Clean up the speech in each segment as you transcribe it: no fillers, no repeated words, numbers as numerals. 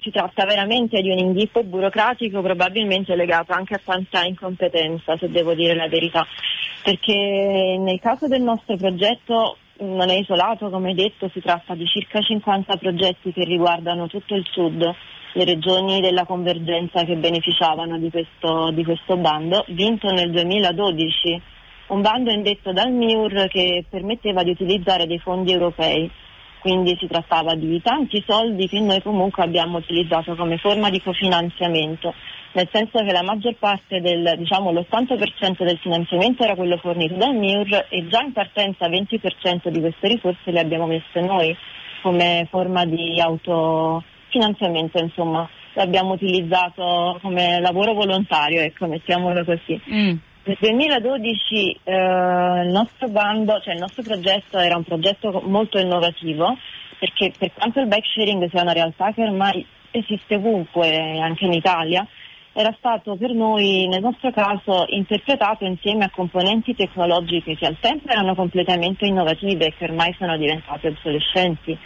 si tratta veramente di un inghippo burocratico, probabilmente legato anche a tanta incompetenza, se devo dire la verità, perché nel caso del nostro progetto non è isolato, come detto, si tratta di circa 50 progetti che riguardano tutto il sud, le regioni della convergenza che beneficiavano di questo bando, vinto nel 2012, un bando indetto dal MIUR che permetteva di utilizzare dei fondi europei. Quindi si trattava di tanti soldi che noi comunque abbiamo utilizzato come forma di cofinanziamento, nel senso che la maggior parte l'80% del finanziamento era quello fornito dal MIUR e già in partenza 20% di queste risorse le abbiamo messe noi come forma di autofinanziamento, insomma, l'abbiamo utilizzato come lavoro volontario, ecco, mettiamolo così. Nel 2012 il nostro progetto era un progetto molto innovativo, perché per quanto il bike sharing sia una realtà che ormai esiste ovunque, anche in Italia, era stato per noi, nel nostro caso, interpretato insieme a componenti tecnologiche che al tempo erano completamente innovative e che ormai sono diventate obsolescenti,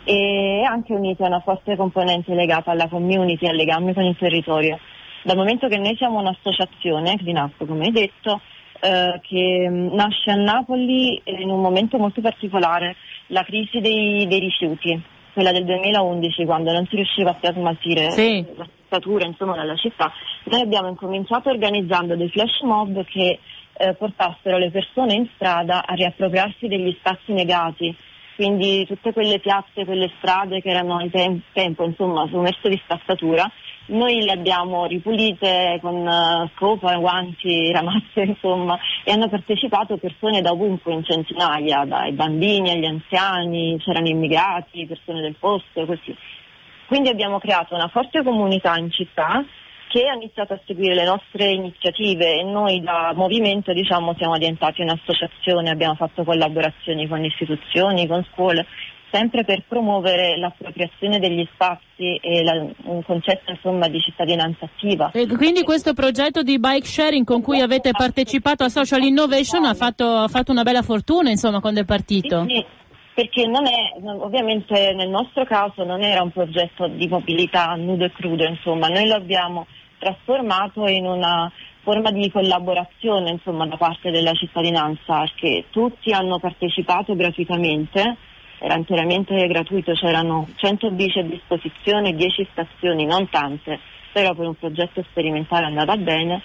e anche unite a una forte componente legata alla community, al legame con il territorio. Dal momento che noi siamo un'associazione, Clean Up, come hai detto, che nasce a Napoli in un momento molto particolare, la crisi dei rifiuti, quella del 2011, quando non si riusciva più a smaltire la spazzatura, insomma, nella città. Noi abbiamo incominciato organizzando dei flash mob che portassero le persone in strada a riappropriarsi degli spazi negati, quindi tutte quelle piazze, quelle strade che erano al tempo, insomma, sommerse di spazzatura. Noi le abbiamo ripulite con scopa, guanti, ramazze, insomma, e hanno partecipato persone da ovunque, in centinaia, dai bambini agli anziani, c'erano immigrati, persone del posto, così. Quindi abbiamo creato una forte comunità in città che ha iniziato a seguire le nostre iniziative, e noi da movimento, siamo diventati un'associazione, abbiamo fatto collaborazioni con istituzioni, con scuole, sempre per promuovere l'appropriazione degli spazi e un concetto, insomma, di cittadinanza attiva. E quindi questo progetto di bike sharing con cui avete partecipato a Social Innovation ha fatto una bella fortuna, insomma, quando è partito. Sì, perché ovviamente nel nostro caso non era un progetto di mobilità nudo e crudo, insomma, noi lo abbiamo trasformato in una forma di collaborazione, insomma, da parte della cittadinanza, perché tutti hanno partecipato gratuitamente. Era interamente gratuito, c'erano 100 bici a disposizione, 10 stazioni, non tante, però per un progetto sperimentale è andata bene,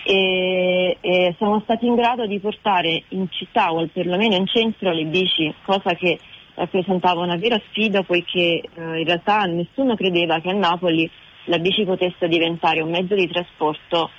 e siamo stati in grado di portare in città, o perlomeno in centro, le bici, cosa che rappresentava una vera sfida, poiché in realtà nessuno credeva che a Napoli la bici potesse diventare un mezzo di trasporto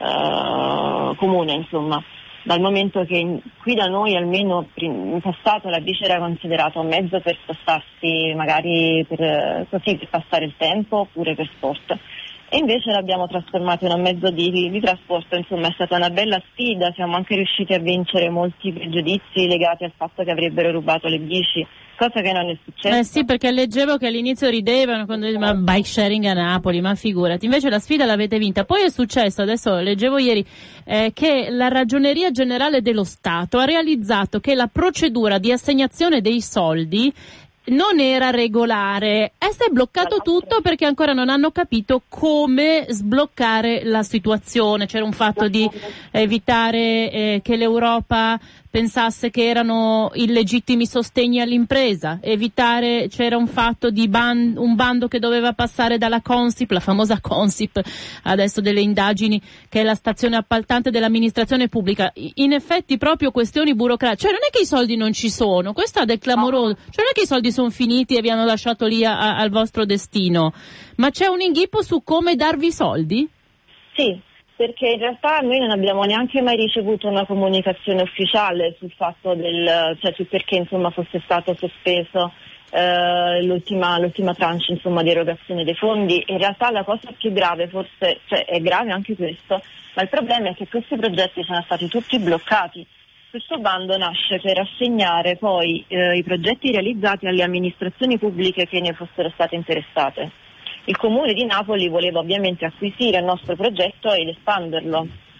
comune, insomma. Dal momento che qui da noi, almeno in passato, la bici era considerata un mezzo per spostarsi, magari per passare il tempo, oppure per sport. E invece l'abbiamo trasformato in un mezzo di trasporto, insomma è stata una bella sfida, siamo anche riusciti a vincere molti pregiudizi legati al fatto che avrebbero rubato le bici, cosa che non è successa. Sì, perché leggevo che all'inizio ridevano quando dicevano bike sharing a Napoli, ma figurati, invece la sfida l'avete vinta. Poi è successo, adesso leggevo ieri, che la Ragioneria Generale dello Stato ha realizzato che la procedura di assegnazione dei soldi non era regolare e si è bloccato tutto perché ancora non hanno capito come sbloccare la situazione. C'era un fatto di evitare che l'Europa pensasse che erano illegittimi sostegni all'impresa, c'era un fatto di un bando che doveva passare dalla Consip, la famosa Consip, adesso delle indagini, che è la stazione appaltante dell'amministrazione pubblica. In effetti proprio questioni burocratiche, cioè non è che i soldi non ci sono, questo è del clamoroso, cioè non è che i soldi sono finiti e vi hanno lasciato lì al vostro destino, ma c'è un inghippo su come darvi i soldi? Sì, perché in realtà noi non abbiamo neanche mai ricevuto una comunicazione ufficiale sul fatto sul perché, insomma, fosse stato sospeso l'ultima tranche, insomma, di erogazione dei fondi. In realtà la cosa più grave, forse, è grave anche questo, ma il problema è che questi progetti sono stati tutti bloccati. Questo bando nasce per assegnare poi i progetti realizzati alle amministrazioni pubbliche che ne fossero state interessate. Il Comune di Napoli voleva ovviamente acquisire il nostro progetto ed espanderlo.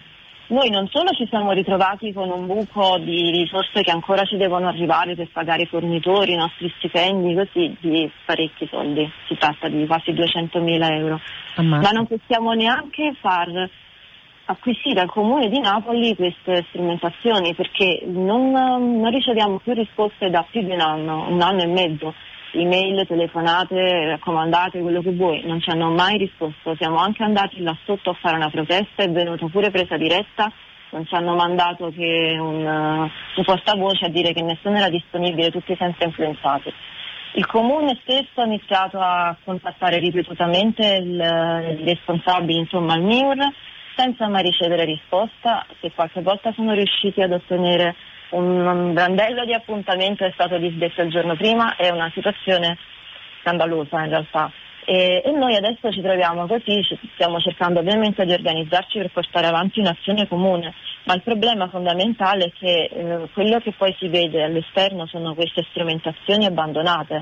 noi non solo ci siamo ritrovati con un buco di risorse che ancora ci devono arrivare per pagare i fornitori, i nostri stipendi, così di parecchi soldi, si tratta di quasi 200.000 euro, ma non possiamo neanche far acquisire al Comune di Napoli queste strumentazioni perché non riceviamo più risposte da più di un anno e mezzo. Email, telefonate, raccomandate, quello che vuoi, non ci hanno mai risposto. Siamo anche andati là sotto a fare una protesta, è venuta pure presa diretta, non ci hanno mandato che un portavoce a dire che nessuno era disponibile, tutti sempre influenzati. Il Comune stesso ha iniziato a contattare ripetutamente i responsabili, insomma il MIUR, senza mai ricevere risposta. Se qualche volta sono riusciti ad ottenere un brandello di appuntamento è stato disdetto il giorno prima, è una situazione scandalosa in realtà e noi adesso ci troviamo così, stiamo cercando ovviamente di organizzarci per portare avanti un'azione comune, ma il problema fondamentale è che quello che poi si vede all'esterno sono queste strumentazioni abbandonate.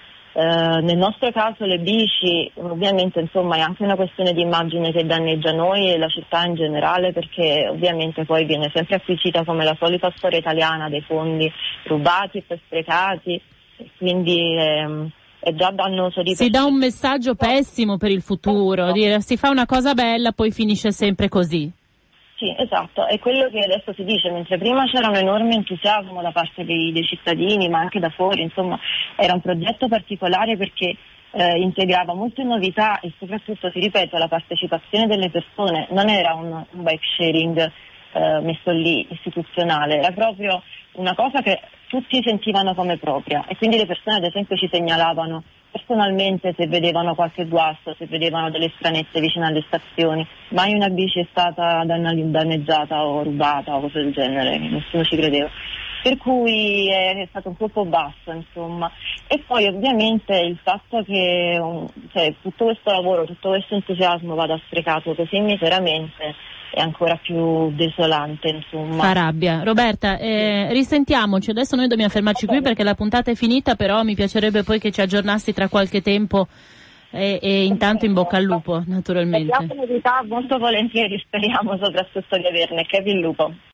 Nel nostro caso le bici, ovviamente insomma è anche una questione di immagine che danneggia noi e la città in generale, perché ovviamente poi viene sempre acquisita come la solita storia italiana dei fondi rubati e poi sprecati, e quindi è già dannoso di si dà un messaggio pessimo per il futuro, dire si fa una cosa bella poi finisce sempre così. Sì, esatto, è quello che adesso si dice, mentre prima c'era un enorme entusiasmo da parte dei cittadini, ma anche da fuori, insomma, era un progetto particolare perché integrava molte novità e soprattutto, ti ripeto, la partecipazione delle persone, non era un bike sharing messo lì istituzionale, era proprio una cosa che tutti sentivano come propria e quindi le persone ad esempio ci segnalavano personalmente se vedevano qualche guasto, se vedevano delle stranezze vicino alle stazioni. Mai una bici è stata danneggiata o rubata o cose del genere, nessuno ci credeva. Per cui è stato un colpo basso, insomma. E poi ovviamente il fatto che tutto questo lavoro, tutto questo entusiasmo vada sprecato così miseramente è ancora più desolante, insomma. Fa rabbia. Roberta, risentiamoci, adesso noi dobbiamo fermarci qui perché la puntata è finita, però mi piacerebbe poi che ci aggiornassi tra qualche tempo e intanto in bocca al lupo, naturalmente. Abbiamo novità molto volentieri, speriamo soprattutto di averne, che il lupo.